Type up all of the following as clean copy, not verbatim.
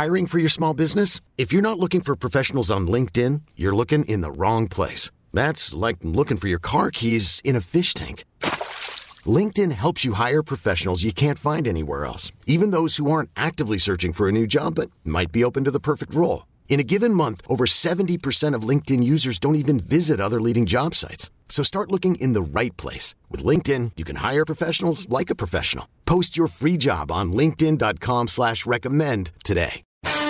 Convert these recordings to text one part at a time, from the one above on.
Hiring for your small business? If you're not looking for professionals on LinkedIn, you're looking in the wrong place. That's like looking for your car keys in a fish tank. LinkedIn helps you hire professionals you can't find anywhere else, even those who aren't actively searching for a new job but might be open to the perfect role. In a given month, over 70% of LinkedIn users don't even visit other leading job sites. So start looking in the right place. With LinkedIn, you can hire professionals like a professional. Post your free job on linkedin.com/recommend today.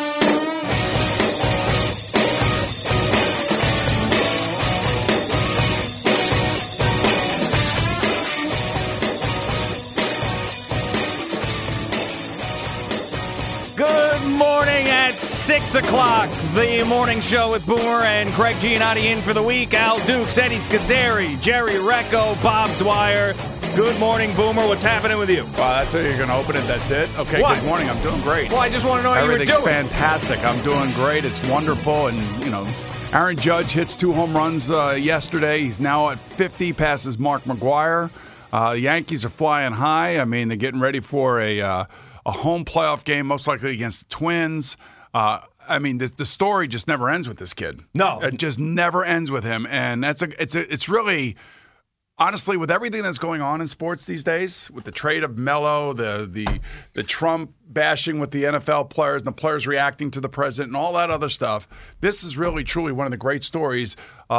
Good morning at 6 o'clock. The morning show with Boomer and Greg Giannotti in for the week. Al Dukes, Eddie Scazzeri, Jerry Recco, Bob Dwyer. Good morning, Boomer. What's happening with you? Wow, that's how you're going to open it? That's it? Okay, what? Good morning. I'm doing great. Well, I just want to know how you were doing. Everything's fantastic. I'm doing great. It's wonderful. And, Aaron Judge hits 2 home runs yesterday. He's now at 50, passes Mark McGwire. The Yankees are flying high. I mean, they're getting ready for a home playoff game, most likely against the Twins. I mean, the story just never ends with this kid. No. It just never ends with him. And it's really, honestly, with everything that's going on in sports these days, with the trade of Melo, the Trump bashing with the NFL players and the players reacting to the president and all that other stuff, this is really, truly one of the great stories,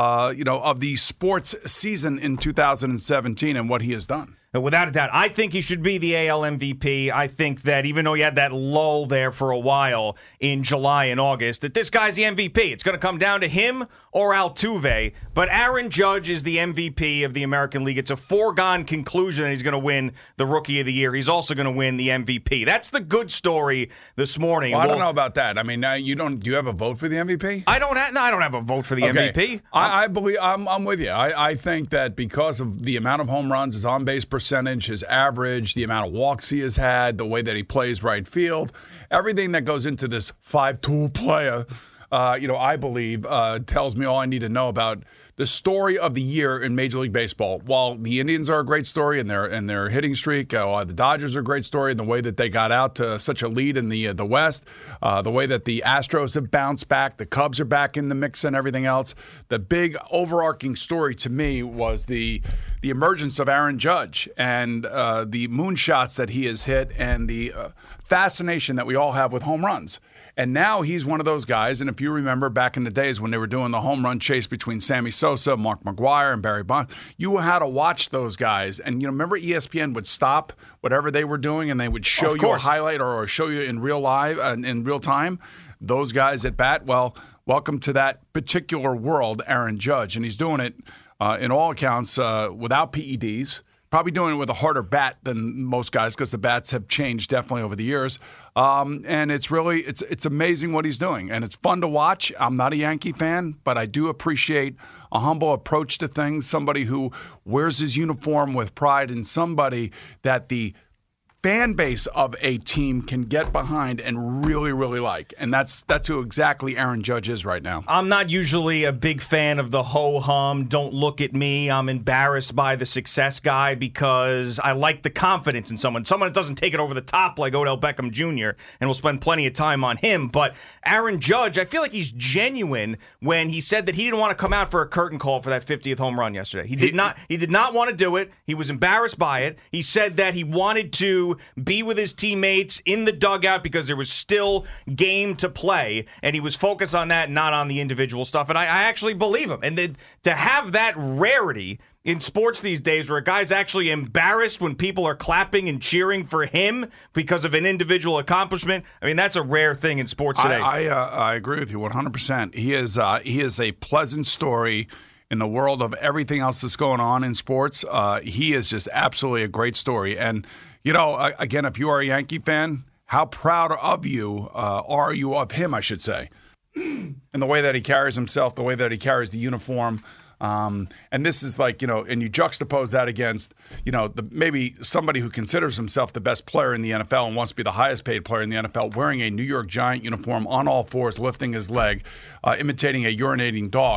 of the sports season in 2017 and what he has done. Without a doubt, I think he should be the AL MVP. I think that even though he had that lull there for a while in July and August, that this guy's the MVP. It's going to come down to him or Altuve. But Aaron Judge is the MVP of the American League. It's a foregone conclusion that he's going to win the Rookie of the Year. He's also going to win the MVP. That's the good story this morning. Well, I don't know about that. I mean, do you have a vote for the MVP? I don't have a vote for the MVP. I believe I'm with you. I think that because of the amount of home runs, his on-base percentage, his average, the amount of walks he has had, the way that he plays right field, everything that goes into this 5-tool player, I believe tells me all I need to know about the story of the year in Major League Baseball. While the Indians are a great story in their hitting streak, the Dodgers are a great story in the way that they got out to such a lead in the West, the way that the Astros have bounced back, the Cubs are back in the mix and everything else. The big overarching story to me was the emergence of Aaron Judge and the moonshots that he has hit and the fascination that we all have with home runs. And now he's one of those guys, and if you remember back in the days when they were doing the home run chase between Sammy Sosa, Mark McGwire, and Barry Bonds, you had to watch those guys. And, remember ESPN would stop whatever they were doing and they would show you a highlight or show you in real time those guys at bat. Well, welcome to that particular world, Aaron Judge. And he's doing it, in all accounts, without PEDs. Probably doing it with a harder bat than most guys because the bats have changed definitely over the years. And it's really, it's amazing what he's doing. And it's fun to watch. I'm not a Yankee fan, but I do appreciate a humble approach to things, somebody who wears his uniform with pride and somebody that the fan base of a team can get behind and really, really like. And that's who exactly Aaron Judge is right now. I'm not usually a big fan of the ho-hum, don't look at me, I'm embarrassed by the success guy because I like the confidence in someone that doesn't take it over the top like Odell Beckham Jr., and we'll spend plenty of time on him. But Aaron Judge, I feel like he's genuine when he said that he didn't want to come out for a curtain call for that 50th home run yesterday. He did not want to do it. He was embarrassed by it. He said that he wanted to be with his teammates in the dugout because there was still game to play, and he was focused on that, not on the individual stuff. And I actually believe him. And then to have that rarity in sports these days where a guy's actually embarrassed when people are clapping and cheering for him because of an individual accomplishment, I mean, that's a rare thing in sports today. I agree with you 100%. He is a pleasant story in the world of everything else that's going on in sports. He is just absolutely a great story. And again, if you are a Yankee fan, how proud of you are you of him, I should say, and the way that he carries himself, the way that he carries the uniform. And this is like, and you juxtapose that against, maybe somebody who considers himself the best player in the NFL and wants to be the highest paid player in the NFL, wearing a New York Giant uniform on all fours, lifting his leg, imitating a urinating dog.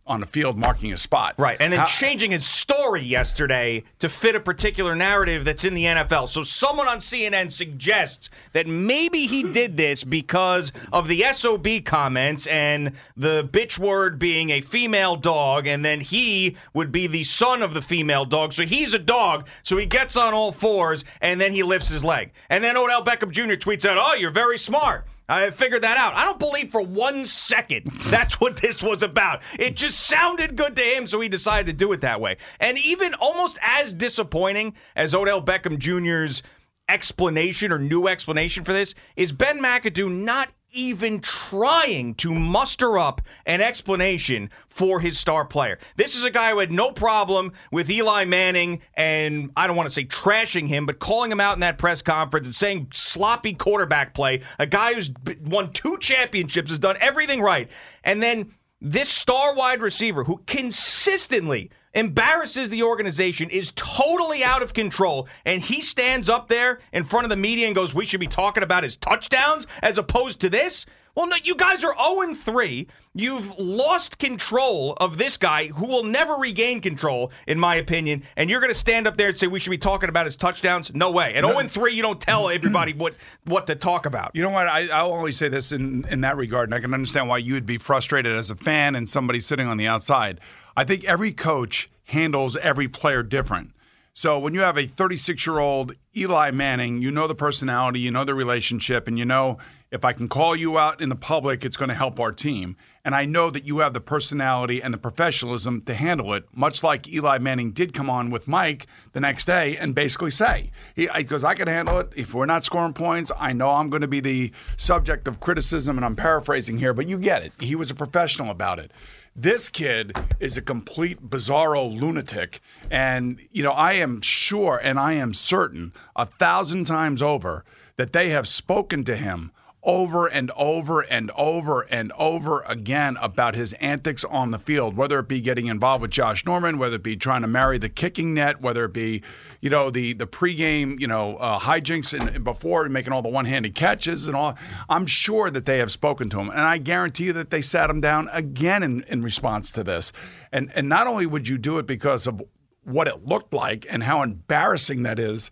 on the field marking a spot. Right, and then changing his story yesterday to fit a particular narrative that's in the NFL. So someone on CNN suggests that maybe he did this because of the SOB comments and the bitch word being a female dog, and then he would be the son of the female dog. So he's a dog, so he gets on all fours, and then he lifts his leg. And then Odell Beckham Jr. tweets out, "Oh, you're very smart. I figured that out." I don't believe for 1 second that's what this was about. It just sounded good to him, so he decided to do it that way. And even almost as disappointing as Odell Beckham Jr.'s explanation or new explanation for this is Ben McAdoo not even trying to muster up an explanation for his star player. This is a guy who had no problem with Eli Manning and, I don't want to say trashing him, but calling him out in that press conference and saying sloppy quarterback play. A guy who's won 2 championships, has done everything right. And then this star wide receiver who consistently embarrasses the organization is totally out of control, and he stands up there in front of the media and goes, we should be talking about his touchdowns as opposed to this? Well, no, you guys are 0-3. You've lost control of this guy who will never regain control, in my opinion, and you're going to stand up there and say we should be talking about his touchdowns? No way. At 0-3, you don't tell everybody what to talk about. You know what? I'll only say this in that regard, and I can understand why you would be frustrated as a fan and somebody sitting on the outside. I think every coach handles every player different. So when you have a 36-year-old Eli Manning, you know the personality, you know the relationship, and you know if I can call you out in the public, it's going to help our team. And I know that you have the personality and the professionalism to handle it, much like Eli Manning did come on with Mike the next day and basically say, because I can handle it. If we're not scoring points, I know I'm going to be the subject of criticism, and I'm paraphrasing here, but you get it. He was a professional about it. This kid is a complete bizarro lunatic, and I am sure and I am certain 1,000 times over that they have spoken to him over and over and over and over again about his antics on the field, whether it be getting involved with Josh Norman, whether it be trying to marry the kicking net, whether it be, the pregame, hijinks and before making all the one-handed catches and all. I'm sure that they have spoken to him, and I guarantee you that they sat him down again in response to this. And not only would you do it because of what it looked like and how embarrassing that is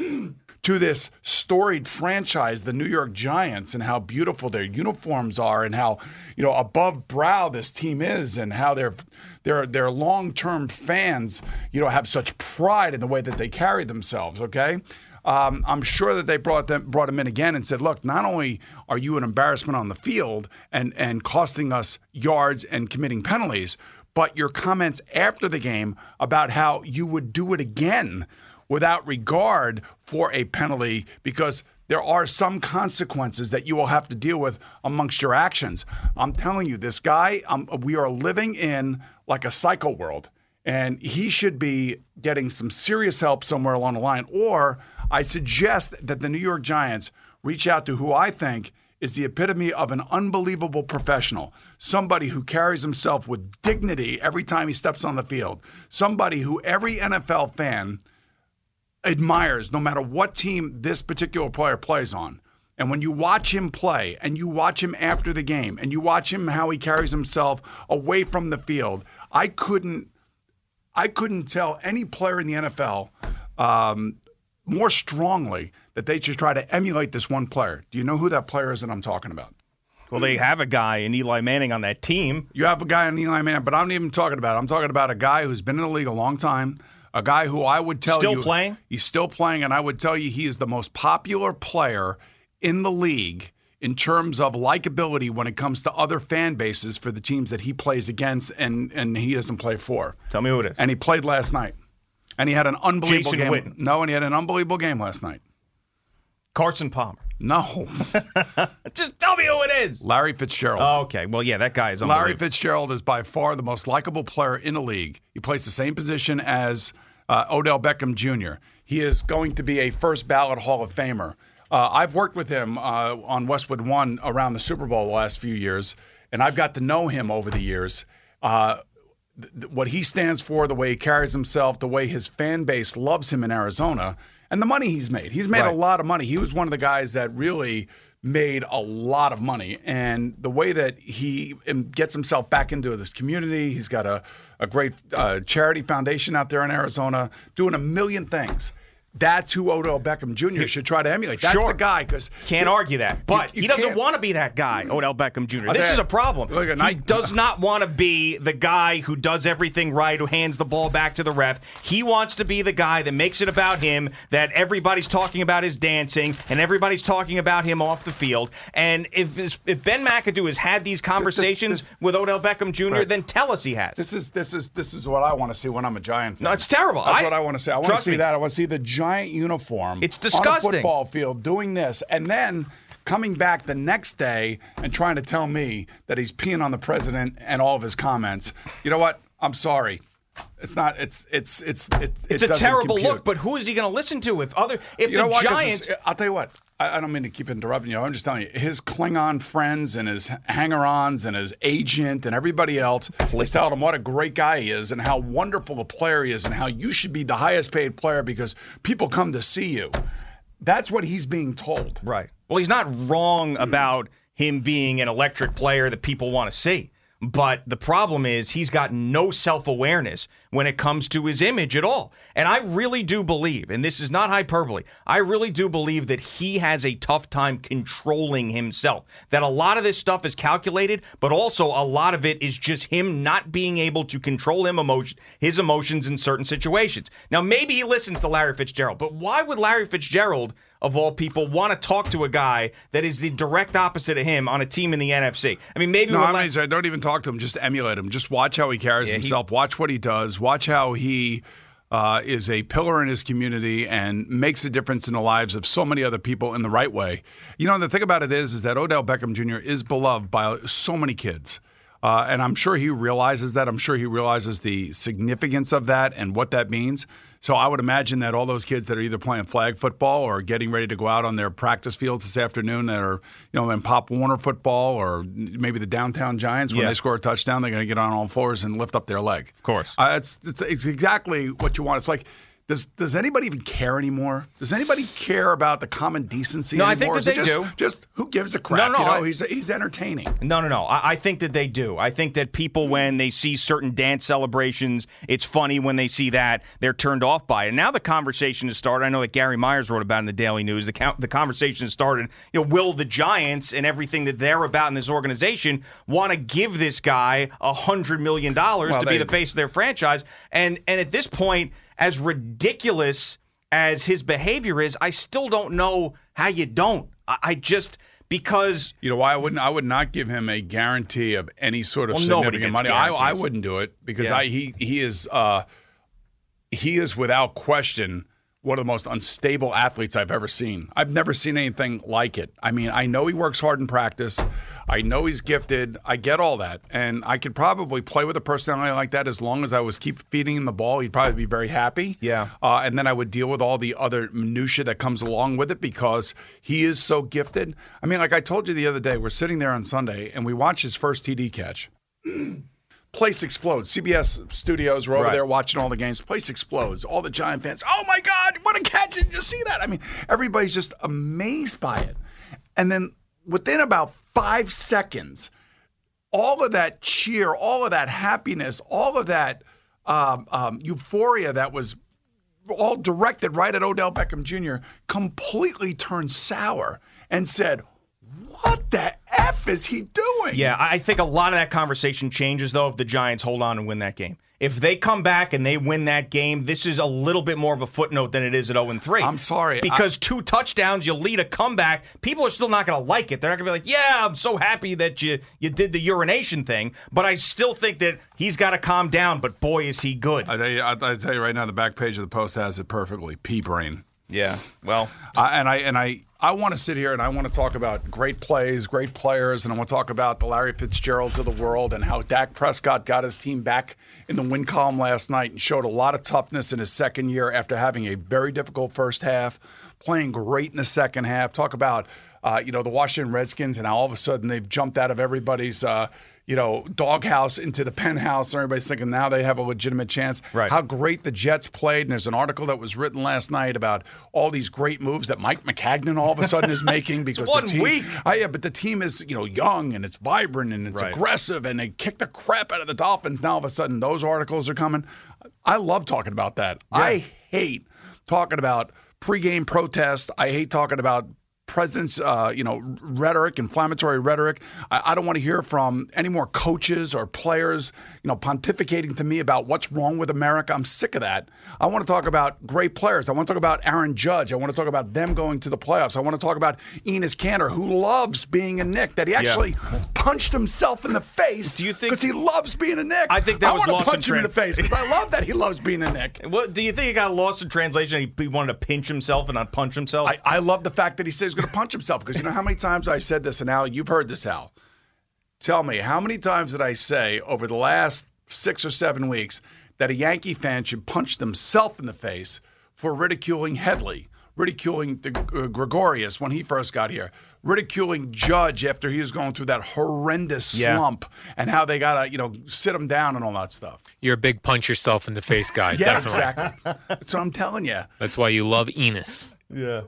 to this storied franchise, the New York Giants, and how beautiful their uniforms are, and how above brow this team is, and how their long-term fans have such pride in the way that they carry themselves. Okay, I'm sure that they brought him in again and said, look, not only are you an embarrassment on the field and costing us yards and committing penalties, but your comments after the game about how you would do it again without regard for a penalty, because there are some consequences that you will have to deal with amongst your actions. I'm telling you, this guy, we are living in like a psycho world, and he should be getting some serious help somewhere along the line. Or I suggest that the New York Giants reach out to who I think is the epitome of an unbelievable professional, somebody who carries himself with dignity every time he steps on the field, somebody who every NFL fan admires no matter what team this particular player plays on. And when you watch him play, and you watch him after the game, and you watch him how he carries himself away from the field, I couldn't tell any player in the NFL more strongly that they should try to emulate this one player. Do you know who that player is that I'm talking about? Well, they have a guy in Eli Manning on that team. You have a guy in Eli Manning, but I'm not even talking about it. I'm talking about a guy who's been in the league a long time, a guy who I would tell you... Still playing? He's still playing, and I would tell you he is the most popular player in the league in terms of likability when it comes to other fan bases for the teams that he plays against and he doesn't play for. Tell me who it is. And he played last night. And he had an unbelievable Jason game. Witten. No, and he had an unbelievable game last night. Carson Palmer. No. Just tell me who it is. Larry Fitzgerald. Oh, okay. Well, yeah, that guy is unbelievable. Larry Fitzgerald is by far the most likable player in the league. He plays the same position as Odell Beckham Jr. He is going to be a first ballot Hall of Famer. I've worked with him on Westwood One around the Super Bowl the last few years, and I've got to know him over the years. What he stands for, the way he carries himself, the way his fan base loves him in Arizona, and the money he's made. He's made a lot of money. He was one of the guys that really made a lot of money. And the way that he gets himself back into this community, he's got a great charity foundation out there in Arizona doing a million things. That's who Odell Beckham Jr. should try to emulate. That's the guy. Because can't argue that. But he doesn't want to be that guy, Odell Beckham Jr. This is a problem. He does not want to be the guy who does everything right, who hands the ball back to the ref. He wants to be the guy that makes it about him, that everybody's talking about his dancing, and everybody's talking about him off the field. And if Ben McAdoo has had these conversations with Odell Beckham Jr., then tell us he has. This is what I want to see when I'm a Giant fan. No, it's terrible. That's what I want to see. I want to see that. I want to see the Giant uniform. It's disgusting. On a football field doing this, and then coming back the next day and trying to tell me that he's peeing on the president and all of his comments. You know what? I'm sorry. It's not. It's a terrible compute. look. But who is he going to listen to if the Giants? I'll tell you what. I don't mean to keep interrupting you. I'm just telling you, his Klingon friends and his hanger-ons and his agent and everybody else is telling him what a great guy he is and how wonderful a player he is and how you should be the highest paid player because people come to see you. That's what he's being told. Right. Well, he's not wrong about him being an electric player that people want to see. But the problem is he's got no self-awareness when it comes to his image at all. And I really do believe, and this is not hyperbole, I really do believe that he has a tough time controlling himself. That a lot of this stuff is calculated, but also a lot of it is just him not being able to control his emotions in certain situations. Now, maybe he listens to Larry Fitzgerald, but why would Larry Fitzgerald, of all people, want to talk to a guy that is the direct opposite of him on a team in the NFC? I mean, maybe... I don't even talk to him. Just emulate him. Just watch how he carries himself. Watch what he does. Watch how he is a pillar in his community and makes a difference in the lives of so many other people in the right way. You know, the thing about it is that Odell Beckham Jr. is beloved by so many kids. And I'm sure he realizes that. I'm sure he realizes the significance of that and what that means. So I would imagine that all those kids that are either playing flag football or getting ready to go out on their practice fields this afternoon that are, in Pop Warner football or maybe the downtown Giants, when they score a touchdown, they're going to get on all fours and lift up their leg. Of course. It's exactly what you want. It's like, does anybody even care anymore? Does anybody care about the common decency anymore? I think that they do. Just who gives a crap? He's entertaining. No. I think that they do. I think that people, when they see certain dance celebrations, it's funny. When they see that, they're turned off by it. And now the conversation has started. I know that Gary Myers wrote about it in the Daily News. The conversation has started. Will the Giants and everything that they're about in this organization want to give this guy $100 million to be the face of their franchise? And at this point, as ridiculous as his behavior is, I still don't know how you don't. I just, because... You know why I would not give him a guarantee of any sort of significant money. I wouldn't do it because he is without question one of the most unstable athletes I've ever seen. I've never seen anything like it. I mean, I know he works hard in practice. I know he's gifted. I get all that. And I could probably play with a personality like that as long as I was keep feeding him the ball. He'd probably be very happy. Yeah. And then I would deal with all the other minutia that comes along with it because he is so gifted. I mean, like I told you the other day, we're sitting there on Sunday and we watch his first TD catch. Place explodes. CBS studios were over there watching all the games. Place explodes. All the Giant fans, oh my God, what a catch. Did you see that? I mean, everybody's just amazed by it. And then within about 5 seconds, all of that cheer, all of that happiness, all of that euphoria that was all directed right at Odell Beckham Jr. completely turned sour and said, what the F is he doing? Yeah, I think a lot of that conversation changes, though, if the Giants hold on and win that game. If they come back and they win that game, this is a little bit more of a footnote than it is at 0-3. I'm sorry. Because 2 touchdowns, you lead a comeback, people are still not going to like it. They're not going to be like, yeah, I'm so happy that you did the urination thing. But I still think that he's got to calm down, but boy, is he good. I tell you right now, the back page of the Post has it perfectly. Pea brain. Yeah, well. I want to sit here and I want to talk about great plays, great players, and I want to talk about the Larry Fitzgeralds of the world and how Dak Prescott got his team back in the win column last night and showed a lot of toughness in his second year after having a very difficult first half, playing great in the second half. Talk about the Washington Redskins, and now all of a sudden they've jumped out of everybody's doghouse into the penthouse. And everybody's thinking now they have a legitimate chance. Right. How great the Jets played. And there's an article that was written last night about all these great moves that Mike Maccagnan all of a sudden is making because It's 1 the team, week. Yeah, but the team is young and it's vibrant and it's aggressive and they kick the crap out of the Dolphins. Now all of a sudden those articles are coming. I love talking about that. Yeah. I hate talking about pregame protests. I hate talking about president's, rhetoric, inflammatory rhetoric. I don't want to hear from any more coaches or players, pontificating to me about what's wrong with America. I'm sick of that. I want to talk about great players. I want to talk about Aaron Judge. I want to talk about them going to the playoffs. I want to talk about Enos Kanter, who loves being a Knick, that he actually punched himself in the face because he loves being a Knick. I think that was want to lost punch him in the face because I love that he loves being a Knick. What do you think it got lost in translation? He wanted to pinch himself and not punch himself? I love the fact that he says he's going to punch himself because you know how many times I've said this, and Al, you've heard this, Al. Tell me, how many times did I say over the last 6 or 7 weeks that a Yankee fan should punch themselves in the face for ridiculing Headley, ridiculing Gregorius when he first got here, ridiculing Judge after he was going through that horrendous slump, and how they got to, sit him down and all that stuff. You're a big punch yourself in the face guy, Yeah, definitely. exactly. That's what I'm telling you. That's why you love Enos. Yeah.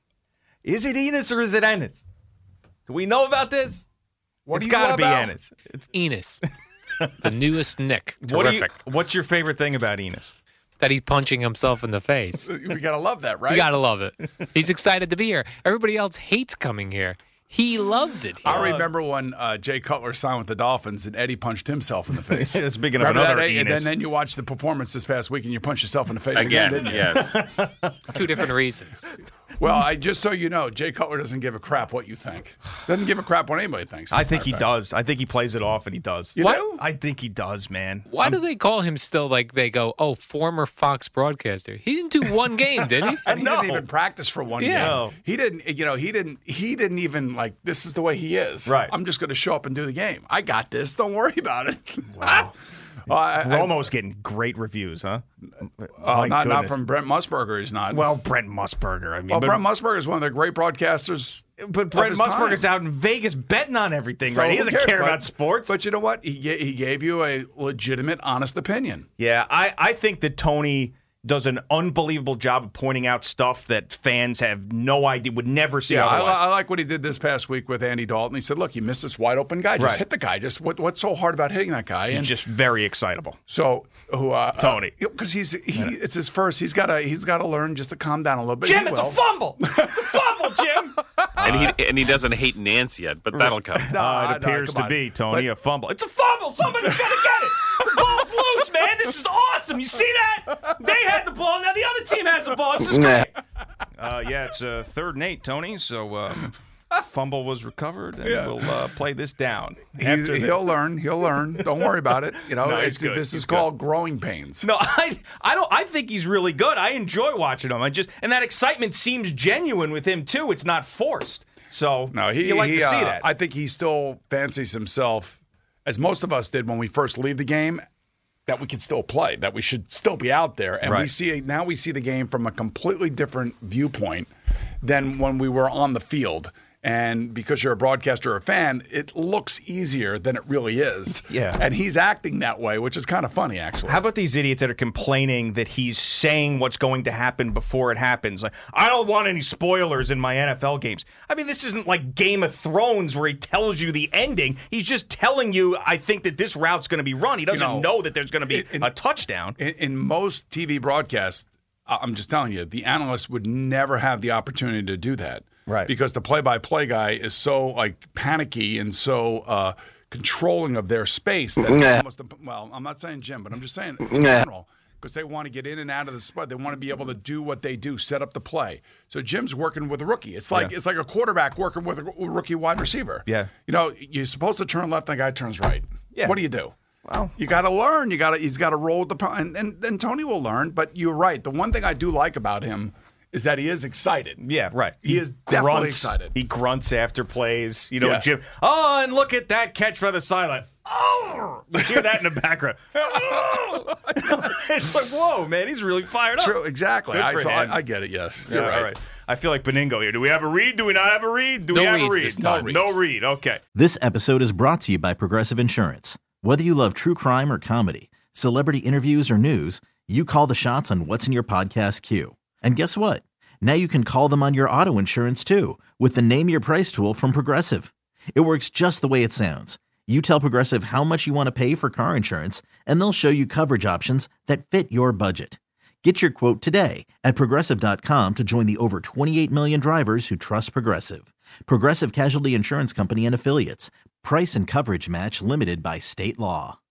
Is it Enos or is it Ennis? Do we know about this? It's got to be Ennis. It's Enos, the newest Knick. Terrific. What's your favorite thing about Enos? That he's punching himself in the face. We got to love that, right? You got to love it. He's excited to be here. Everybody else hates coming here. He loves it here. I remember when Jay Cutler signed with the Dolphins and Eddie punched himself in the face. Speaking of Remember another that, Enos. and then you watched the performance this past week and you punched yourself in the face again didn't you? Yes. Two different reasons. Well, just so you know, Jay Cutler doesn't give a crap what you think. Doesn't give a crap what anybody thinks. I think he does. I think he plays it off, and he does. You do? I think he does, man. Why do they call him still like they go, former Fox broadcaster? He didn't do one game, did he? And he didn't even practice for one game. No. He didn't, he didn't even this is the way he is. Right. I'm just going to show up and do the game. I got this. Don't worry about it. Wow. Romo's getting great reviews, huh? Not from Brent Musburger. He's not. Well, Brent Musburger. I mean, Brent Musburger is one of the great broadcasters. But Brent Musburger's out in Vegas betting on everything, right? He doesn't care about sports. But you know what? He gave you a legitimate, honest opinion. Yeah, I think that Tony does an unbelievable job of pointing out stuff that fans have no idea, would never see otherwise. I like what he did this past week with Andy Dalton. He said, look, you missed this wide open guy. Just hit the guy. Just what's so hard about hitting that guy? He's just very excitable. So Tony. Because it's his first. He's got to learn just to calm down a little bit. Jim, it's a fumble. It's a fumble, Jim. And he doesn't hate Nance yet, but that'll come. It appears to be, Tony, a fumble. It's a fumble. Somebody's going to get it. The ball's loose, man. This is awesome. You see that? They had the ball. Now the other team has the ball. This is great. It's 3rd and 8, Tony. So fumble was recovered, and we'll play this down. He'll learn. He'll learn. Don't worry about it. This is called growing pains. No, I don't. I think he's really good. I enjoy watching him. And that excitement seems genuine with him too. It's not forced. So you like to see that. I think he still fancies himself, as most of us did when we first leave the game, that we can still play, that we should still be out there. And we see the game from a completely different viewpoint than when we were on the field. And because you're a broadcaster or a fan, it looks easier than it really is. Yeah. And he's acting that way, which is kind of funny, actually. How about these idiots that are complaining that he's saying what's going to happen before it happens? Like, I don't want any spoilers in my NFL games. I mean, this isn't like Game of Thrones where he tells you the ending. He's just telling you, I think that this route's going to be run. He doesn't know that there's going to be a touchdown. In most TV broadcasts, I'm just telling you, the analysts would never have the opportunity to do that. Right. Because the play-by-play guy is so panicky and so controlling of their space that it's almost I'm not saying Jim, but I'm just saying in general, because they want to get in and out of the spot. They want to be able to do what they do, set up the play. So Jim's working with a rookie. It's like a quarterback working with a rookie wide receiver. Yeah. You're supposed to turn left and the guy turns right. Yeah. What do you do? Well, you got to learn. He's got to roll with the and Tony will learn. But you're right. The one thing I do like about him is that he is excited. Yeah, right. He is definitely excited. He grunts after plays. You know, Yeah. Jim. Oh, and look at that catch by the sideline. Oh, you hear that in the background. Oh. It's like, whoa, man, he's really fired up. True, exactly. Good for him. I get it, yes. Yeah, You're right. all right. I feel like Beningo here. Do we have a read? Do we not have a read? Do No we have reads a read? this time. No read. Okay. This episode is brought to you by Progressive Insurance. Whether you love true crime or comedy, celebrity interviews or news, you call the shots on what's in your podcast queue. And guess what? Now you can call them on your auto insurance too with the Name Your Price tool from Progressive. It works just the way it sounds. You tell Progressive how much you want to pay for car insurance, and they'll show you coverage options that fit your budget. Get your quote today at Progressive.com to join the over 28 million drivers who trust Progressive. Progressive Casualty Insurance Company and Affiliates. Price and coverage match limited by state law.